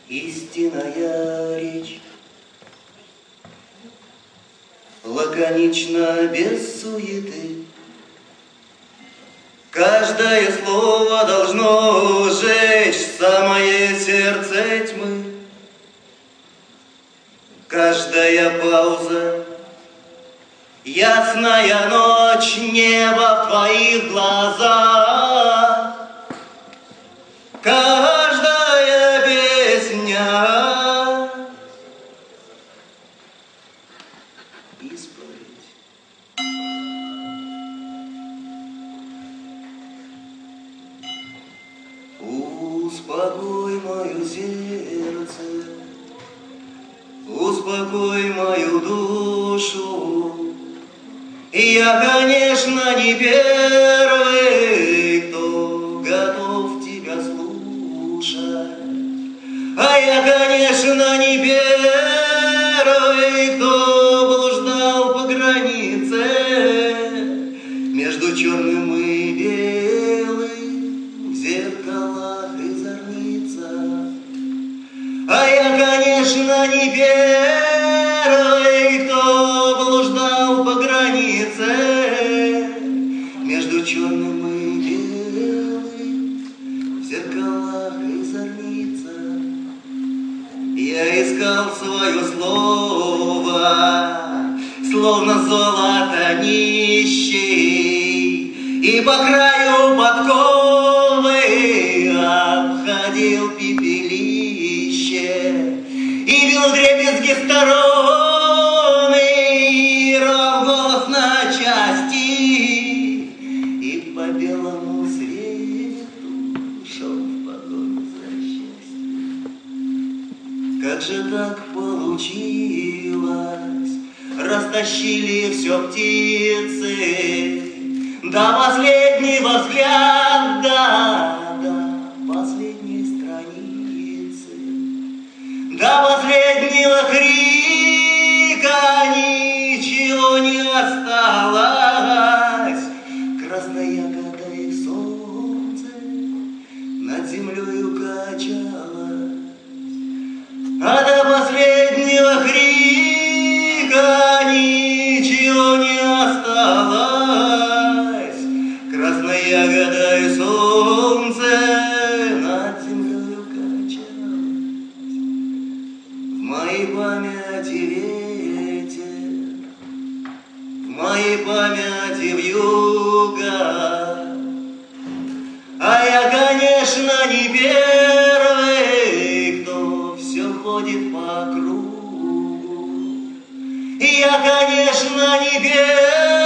истинная речь, лаконично, без суеты. Каждое слово должно сжечь самое сердце тьмы. Каждая пауза — ясная ночь, небо в твоих глазах. Каждая песня — исповедь. Успокой мое сердце, успокой мою душу. Я, конечно, не первый, кто готов тебя слушать. А я, конечно, не первый, кто блуждал по границе между черным и белым в зеркалах и зорницах. А я, конечно, не первый, кто блуждал по границе между черным и белым в зеркалах и зорницах. Я искал свое слово, словно золото нищий, и по краю подковы обходил пепелище, и бил вдребезги стороны, и рвал голос на части, и по белому свету шел в погоню за счастьем. Как же так получилось? Растащили все птицы до последнего взгляда, до последней страницы, до последнего крика ничего не осталось. Красная ягода и солнце над землею качалось, а до последнего крика ничего не осталось. Красная ягода и солнце над землею качалось. В моей памяти ветер, в моей памяти вьюга. А я, конечно, не первый, кто все ходит по кругу. И я, конечно, не первый,